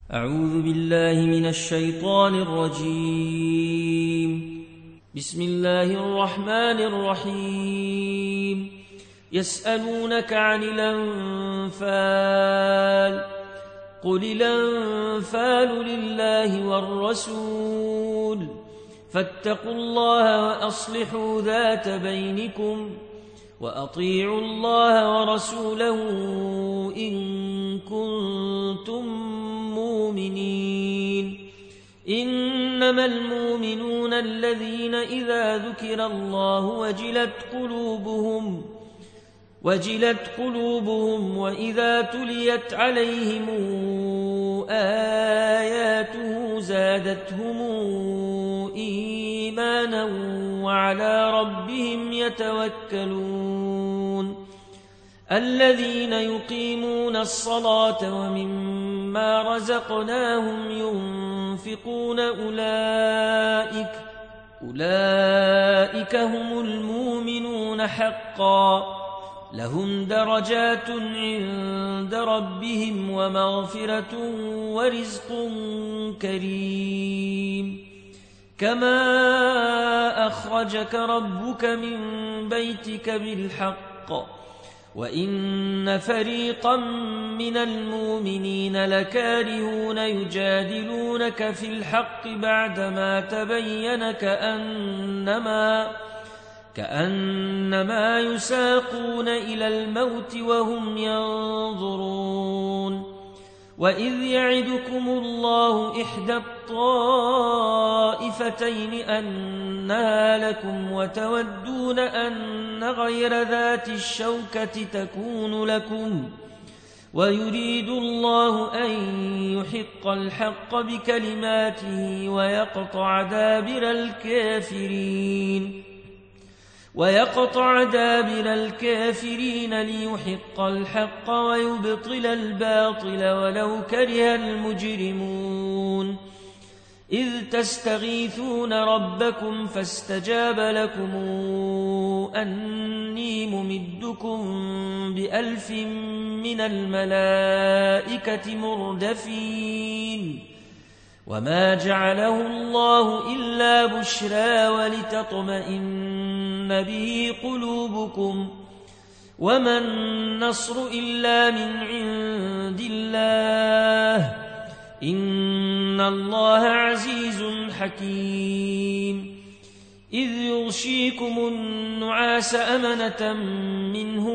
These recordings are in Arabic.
أعوذ بالله من الشيطان الرجيم. بسم الله الرحمن الرحيم. يسألونك عن الأنفال قل الأنفال لله والرسول فاتقوا الله وأصلحوا ذات بينكم وأطيعوا الله ورسوله إن كنتم مؤمنين. إنما المؤمنون الذين إذا ذكر الله وجلت قلوبهم وإذا تليت عليهم آياته زادتهم إيمانا وعلى ربهم يتوكلون. الذين يقيمون الصلاة ومما رزقناهم ينفقون أولئك هم المؤمنون حقا لهم درجات عند ربهم ومغفرة ورزق كريم. كما أخرجك ربك من بيتك بالحق وإن فريقا من المؤمنين لكارهون يجادلونك في الحق بعدما تبين كأنما يساقون إلى الموت وهم ينظرون. وإذ يعدكم الله إحدى الطائفتين أنها لكم وتودون أن غير ذات الشوكة تكون لكم ويريد الله أن يحق الحق بكلماته ويقطع دابر الكافرين ليحق الحق ويبطل الباطل ولو كره المجرمون. إذ تستغيثون ربكم فاستجاب لكم أني ممدكم ب1000 من الملائكة مردفين. وما جعله الله إلا بشرى ولتطمئن به قلوبكم وما النصر إلا من عند الله إن الله عزيز حكيم. إذ يغشيكم النعاس أمنة منه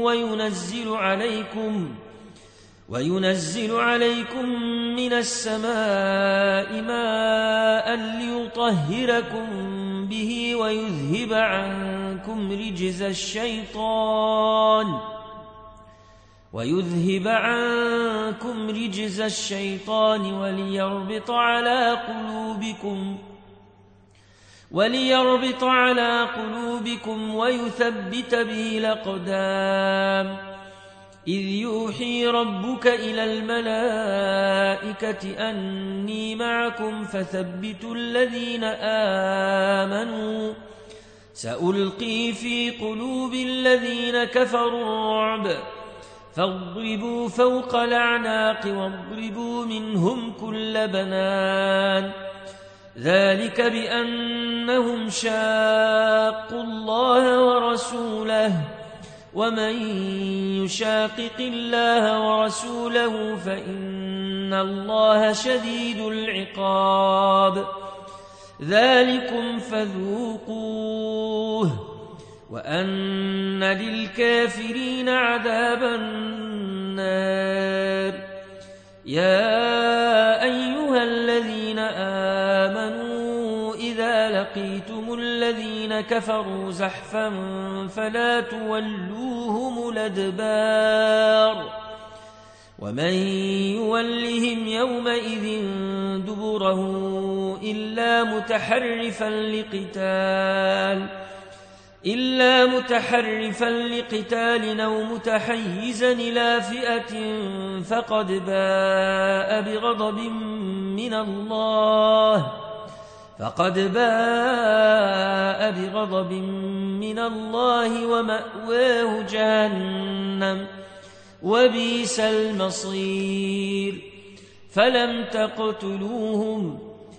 وينزل عليكم من السماء ماء ليطهركم به ويذهب عنكم رجز الشيطان وليربط على قلوبكم ويثبت به الأقدام. إذ يوحي ربك إلى الملائكة أني معكم فثبتوا الذين آمنوا سألقي في قلوب الذين كفروا الرعب فاضربوا فوق الأعناق واضربوا منهم كل بنان. ذلك بأنهم شاقوا الله ورسوله ومن يشاقق الله ورسوله فإن الله شديد العقاب. ذلكم فذوقوه وأن للكافرين عذاب النار. يا أيها الذين آمنوا إذا لقيتم الذين كفروا زحفا فلا تولوهم الأدبار ومن يولهم يومئذ دبره إلا متحرفا لقتال أو متحيزا إلى فئة فقد باء بغضب من الله ومأواه جهنم وبئس المصير. فلم تقتلوهم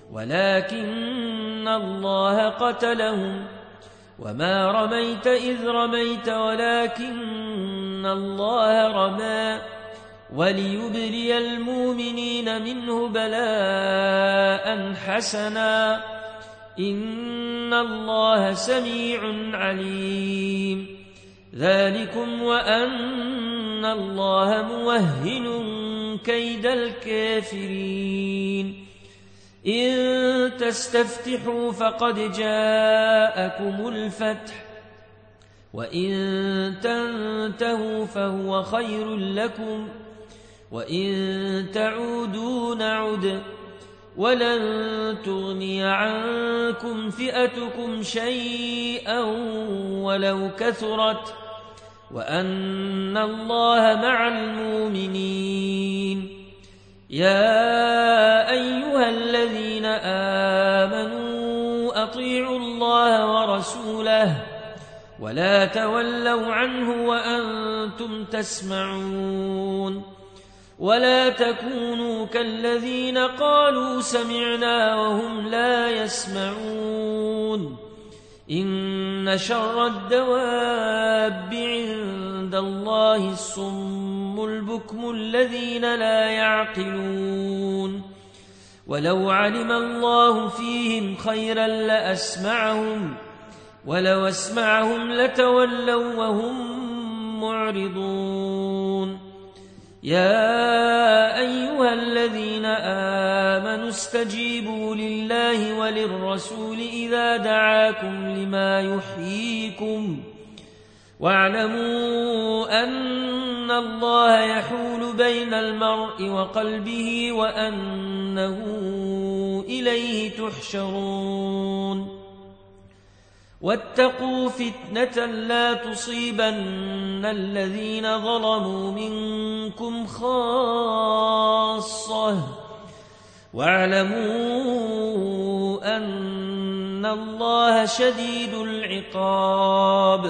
ولكن الله قتلهم وما رميت إذ رميت ولكن الله رمى وليبلي المؤمنين منه بلاء حسنا إن الله سميع عليم ذلكم وأن الله موهن كيد الكافرين إن تستفتحوا فقد جاءكم الفتح وإن تنتهوا فهو خير لكم وإن تعودوا نعد ولن تغني عنكم فئتكم شيئا ولو كثرت وأن الله مع المؤمنين يا أيها الذين آمنوا أطيعوا الله ورسوله ولا تولوا عنه وأنتم تسمعون ولا تكونوا كالذين قالوا سمعنا وهم لا يسمعون إن شر الدواب عند الله الصم البكم الذين لا يعقلون ولو علم الله فيهم خيرا لأسمعهم ولو أسمعهم لتولوا وهم معرضون يا أيها الذين آمنوا استجيبوا لله وللرسول إذا دعاكم لما يحييكم واعلموا أن الله يحول بين المرء وقلبه وأنه إليه تحشرون واتقوا فتنة لا تصيبن الذين ظلموا منكم خاصة واعلموا أن الله شديد العقاب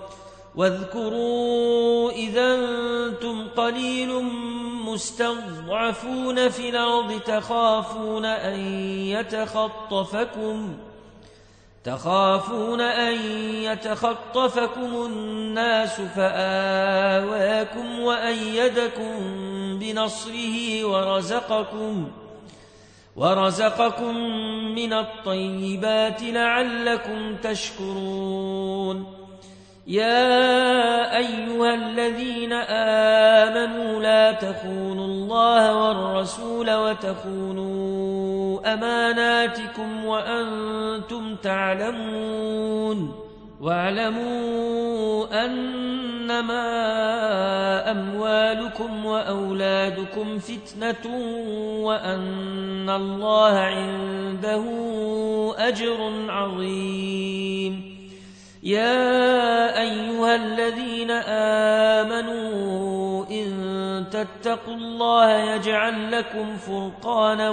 واذكروا إذا أنتم قليل مستضعفون في الأرض تخافون أن يتخطفكم الناس فآواكم وأيدكم بنصره ورزقكم من الطيبات لعلكم تشكرون يا أيها الذين آمنوا لا تخونوا الله والرسول وتخونوا أماناتكم وأنتم تعلمون واعلموا أنما أموالكم وأولادكم فتنة وأن الله عنده أجر عظيم يا أيها الذين آمنوا إن تتقوا الله يجعل لكم فرقانا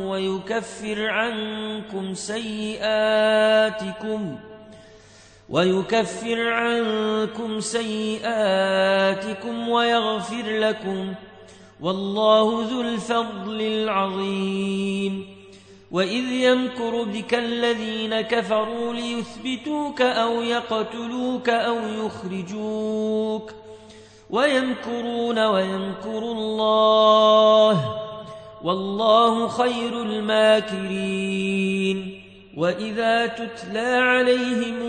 ويكفر عنكم سيئاتكم ويغفر لكم والله ذو الفضل العظيم وإذ يمكر بك الذين كفروا ليثبتوك أو يقتلوك أو يخرجوك ويمكرون ويمكر الله والله خير الماكرين وإذا تتلى عليهم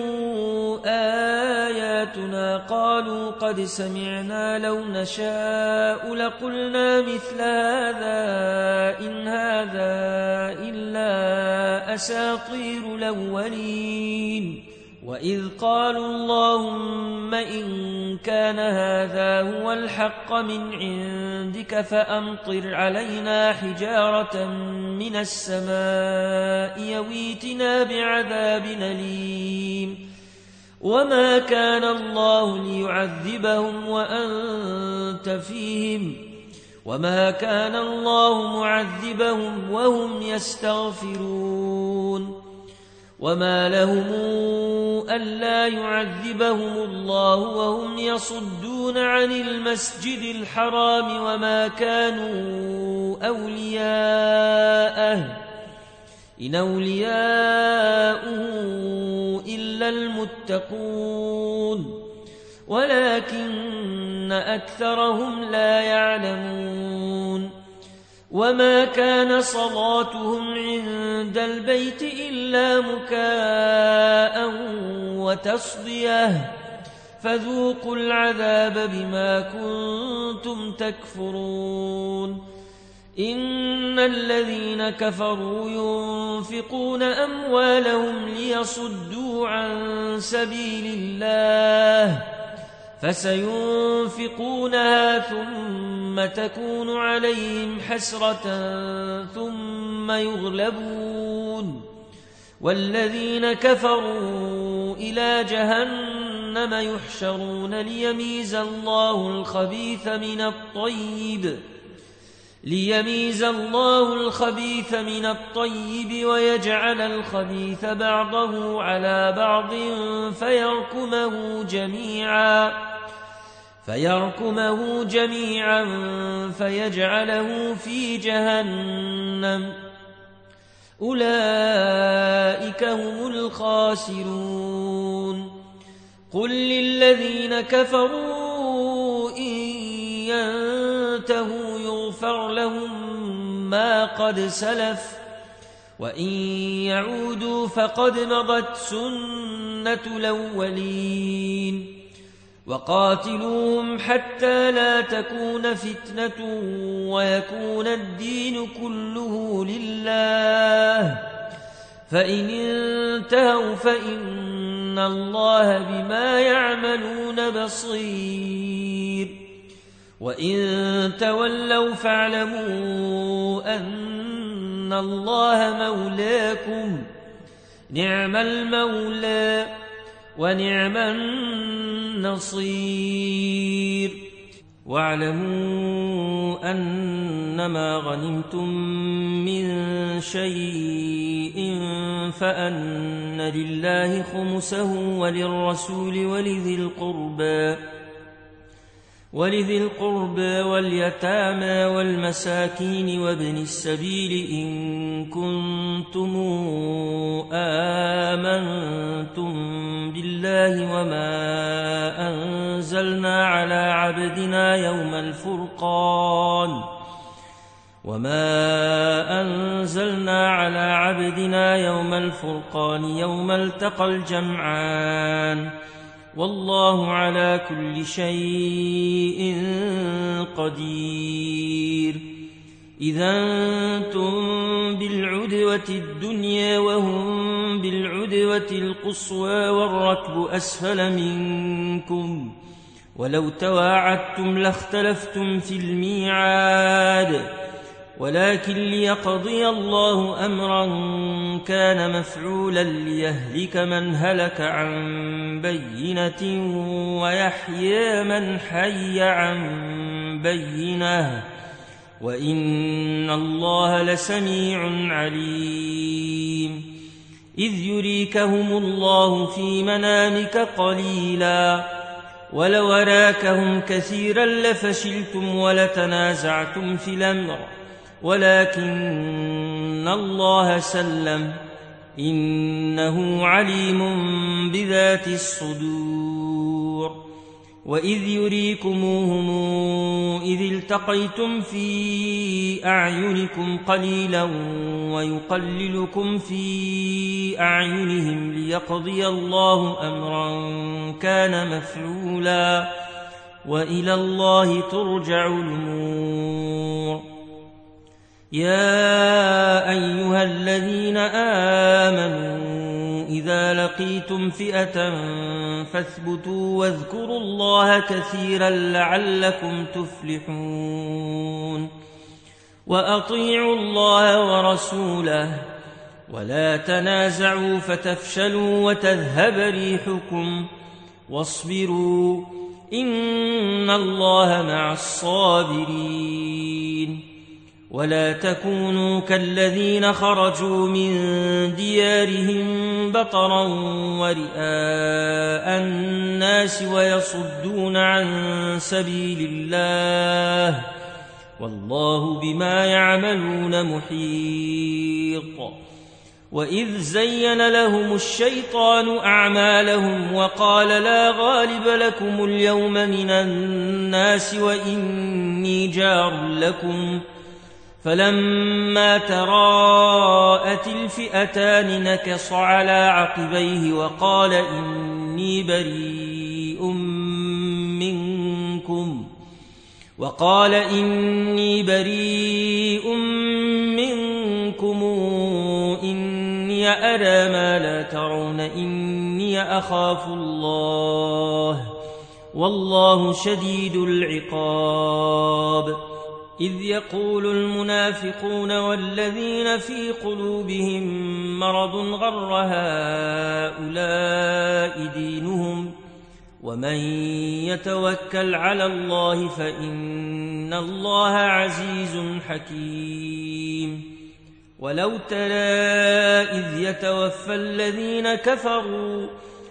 آياتنا قالوا قد سمعنا لو نشاء لقلنا مثل هذا إن هذا إلا أساطير الأولين وإذ قالوا اللهم إن كان هذا هو الحق من عندك فأمطر علينا حجارة من السماء يويتنا بعذاب أليم وما كان الله ليعذبهم وأنت فيهم وما كان الله معذبهم وهم يستغفرون وما لهم ألا يعذبهم الله وهم يصدون عن المسجد الحرام وما كانوا أولياءه إن أولياؤه إلا المتقون ولكن أكثرهم لا يعلمون وما كان صلاتهم عند البيت إلا مكاء وتصدية فذوقوا العذاب بما كنتم تكفرون إن الذين كفروا ينفقون أموالهم ليصدوا عن سبيل الله فسينفقونها ثم تكون عليهم حسرة ثم يغلبون والذين كفروا إلى جهنم يحشرون ليميز الله الخبيث من الطيب ويجعل الخبيث بعضه على بعض فيركمه جميعا فيجعله في جهنم أولئك هم الخاسرون قل للذين كفروا إن ينتهوا يغفر لهم ما قد سلف وإن يعودوا فقد مضت سنة الأولين وقاتلوهم حتى لا تكون فتنة ويكون الدين كله لله فإن انتهوا فإن الله بما يعملون بصير وإن تولوا فاعلموا أن الله مولاكم نعم المولى ونعم النصير واعلموا أنما غنمتم من شيء فأن لله خمسه وللرسول ولذي القربى واليتامى والمساكين وابن السبيل إن كنتم آمنتم بالله وما أنزلنا على عبدنا يوم الفرقان يوم التقى الجمعان والله على كل شيء قدير إذا أنتم بالعدوة الدنيا وهم بالعدوة القصوى والركب أسفل منكم ولو تواعدتم لاختلفتم في الميعاد ولكن ليقضي الله أمرا كان مفعولا ليهلك من هلك عن بينة ويحيى من حي عن بينة وإن الله لسميع عليم إذ يريكهم الله في منامك قليلا ولو أراكهم كثيرا لفشلتم ولتنازعتم في الأمر ولكن الله سلم إنه عليم بذات الصدور وإذ يريكموهم إذ التقيتم في أعينكم قليلا ويقللكم في أعينهم ليقضي الله أمرا كان مفعولا وإلى الله ترجع الأمور يا أيها الذين آمنوا إذا لقيتم فئة فاثبتوا واذكروا الله كثيرا لعلكم تفلحون وأطيعوا الله ورسوله ولا تنازعوا فتفشلوا وتذهب ريحكم واصبروا إن الله مع الصابرين ولا تكونوا كالذين خرجوا من ديارهم بطرا ورئاء الناس ويصدون عن سبيل الله والله بما يعملون محيط. وإذ زين لهم الشيطان أعمالهم وقال لا غالب لكم اليوم من الناس وإني جار لكم فلما تراءت الفئتان نكص على عقبيه وقال إني بريء منكم إني أرى ما لا ترون إني أخاف الله والله شديد العقاب. إذ يقول المنافقون والذين في قلوبهم مرض غر هؤلاء دينهم ومن يتوكل على الله فإن الله عزيز حكيم. ولو ترى إذ يتوفى الذين كفروا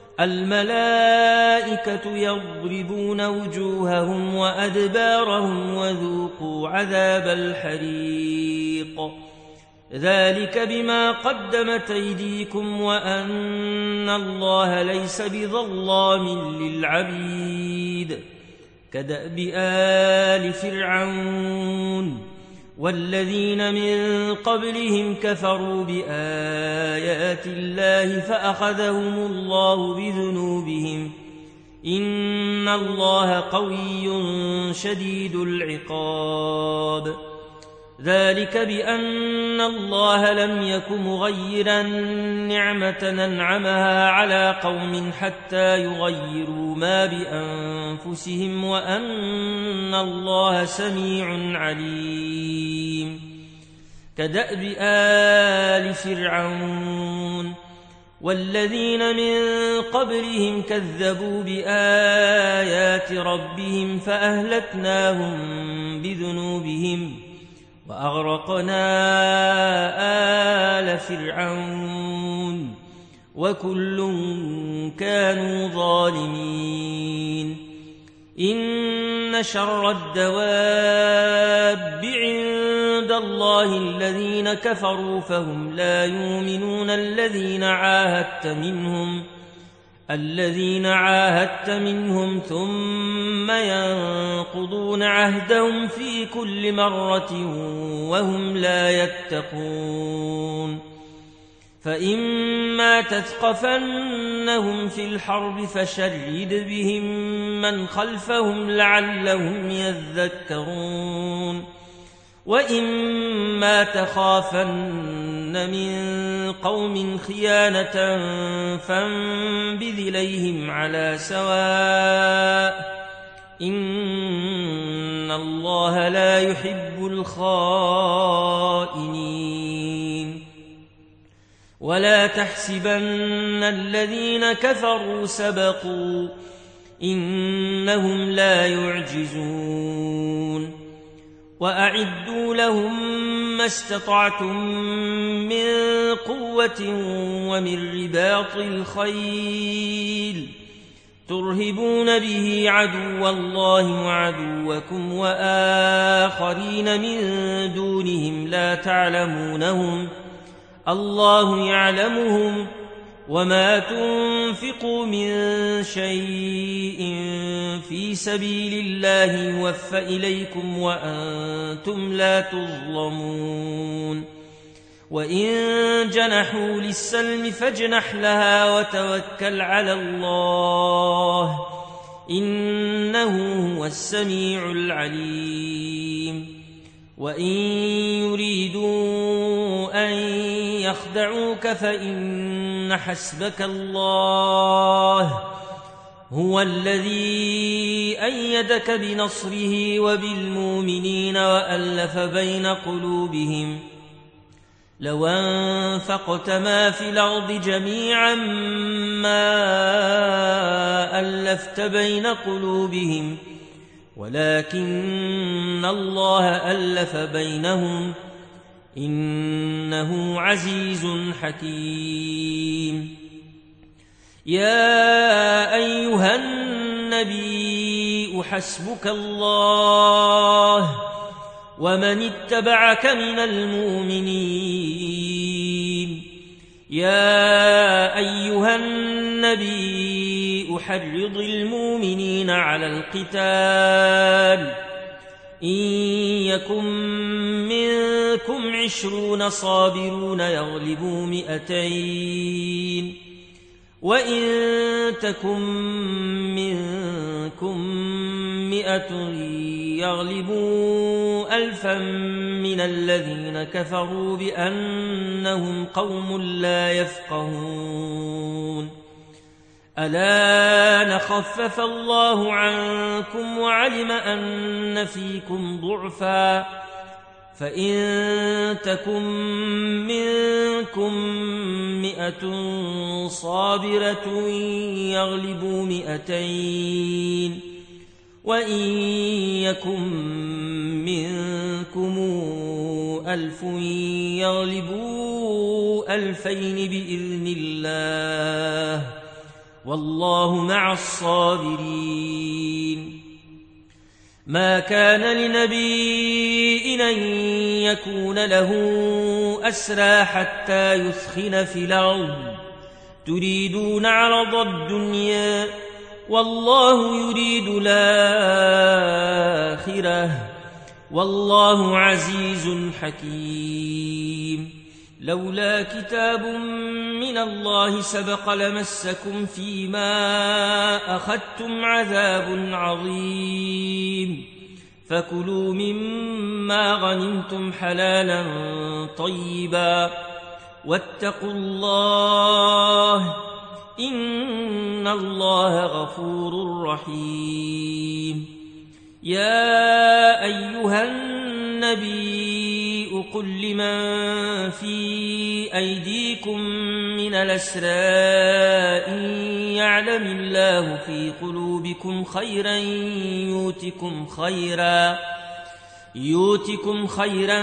الملائكة يضربون وجوههم وأدبارهم وذوقوا عذاب الحريق ذلك بما قدمت أيديكم وأن الله ليس بظلام للعبيد. كدأب آل فرعون والذين من قبلهم كفروا بآيات الله فأخذهم الله بذنوبهم إن الله قوي شديد العقاب. ذلك بأن الله لم يك مغيرا نعمة أنعمها على قوم حتى يغيروا ما بأنفسهم وأن الله سميع عليم. كدأب آل فرعون والذين من قبلهم كذبوا بآيات ربهم فأهلكناهم بذنوبهم وأغرقنا آل فرعون وكل كانوا ظالمين. إن شر الدواب عند الله الذين كفروا فهم لا يؤمنون الذين عاهدت منهم ثم ينقضون عهدهم في كل مرة وهم لا يتقون. فإما تثقفنهم في الحرب فشرد بهم من خلفهم لعلهم يذكرون. وإما تخافن من قوم خيانة فانبذ إليهم على سواء إن الله لا يحب الخائنين. ولا تحسبن الذين كفروا سبقوا إنهم لا يعجزون. وأعدوا لهم ما استطعتم من قوة ومن رباط الخيل ترهبون به عدو الله وعدوكم وآخرين من دونهم لا تعلمونهم الله يعلمهم وما تنفقوا من شيء في سبيل الله يوفى إليكم وأنتم لا تظلمون. وإن جنحوا للسلم فاجنح لها وتوكل على الله إنه هو السميع العليم. وإن يريدوا أن يخدعوك فإن حسبك الله هو الذي أيدك بنصره وبالمؤمنين وألف بين قلوبهم لو أنفقت ما في الأرض جميعا ما ألفت بين قلوبهم ولكن الله ألف بينهم إنه عزيز حكيم. يا أيها النبي حسبك الله ومن اتبعك من المؤمنين. يا أيها النبي حرض المؤمنين على القتال إن يكن منكم 20 صابرون يغلبوا 200 وإن تكن منكم 100 يغلبوا 1000 من الذين كفروا بأنهم قوم لا يفقهون. الآن خفف الله عنكم وعلم أن فيكم ضعفا فإن تكن منكم 100 صابرة يغلبوا 200 وإن يكن منكم 1000 يغلبوا 2000 بإذن الله والله مع الصابرين. ما كان لنبي أن يكون له أسرى حتى يثخن في الأرض تريدون عرض الدنيا والله يريد الآخرة والله عزيز حكيم. لولا كتاب من الله سبق لمسكم فيما أخذتم عذاب عظيم فكلوا مما غنمتم حلالا طيبا واتقوا الله إن الله غفور رحيم. يا أيها النبي قل لمن في أيديكم من الأسرى إن يعلم الله في قلوبكم خيرا يؤتكم خيرا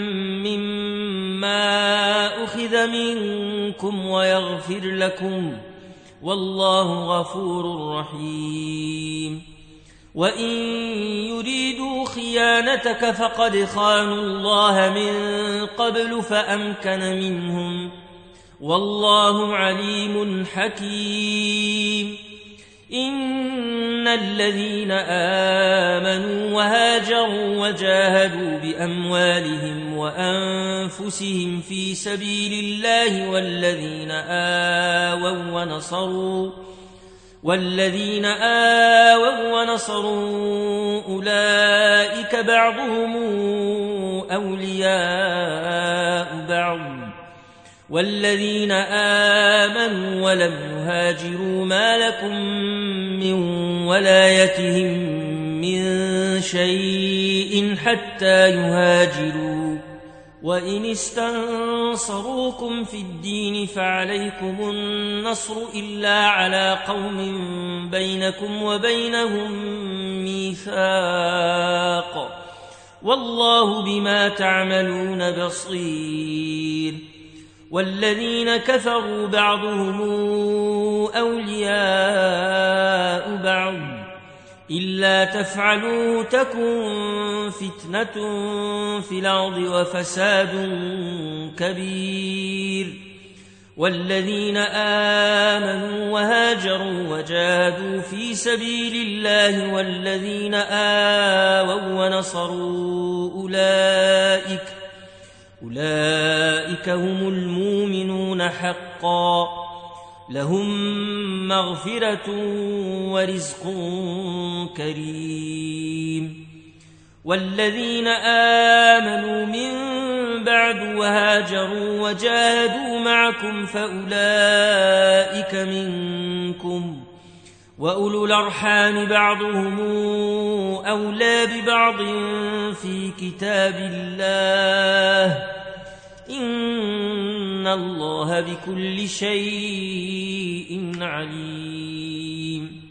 مما أخذ منكم ويغفر لكم والله غفور رحيم. وإن يريدوا خيانتك فقد خانوا الله من قبل فأمكن منهم والله عليم حكيم. إن الذين آمنوا وهاجروا وجاهدوا بأموالهم وأنفسهم في سبيل الله والذين آووا ونصروا أولئك بعضهم أولياء بعض والذين آمنوا ولم يهاجروا ما لكم من ولايتهم من شيء حتى يهاجروا وإن استنصروكم في الدين فعليكم النصر إلا على قوم بينكم وبينهم ميثاق والله بما تعملون بصير. والذين كفروا بعضهم أولياء بعض إلا تفعلوا تكن فتنة في الأرض وفساد كبير. والذين آمنوا وهاجروا وجاهدوا في سبيل الله والذين آووا ونصروا أولئك هم المؤمنون حقا لهم مغفرة ورزق كريم. والذين آمنوا من بعد وهاجروا وجاهدوا معكم فأولئك منكم وأولو الأرحام بعضهم أولى ببعض في كتاب الله إن الله بكل شيء عليم.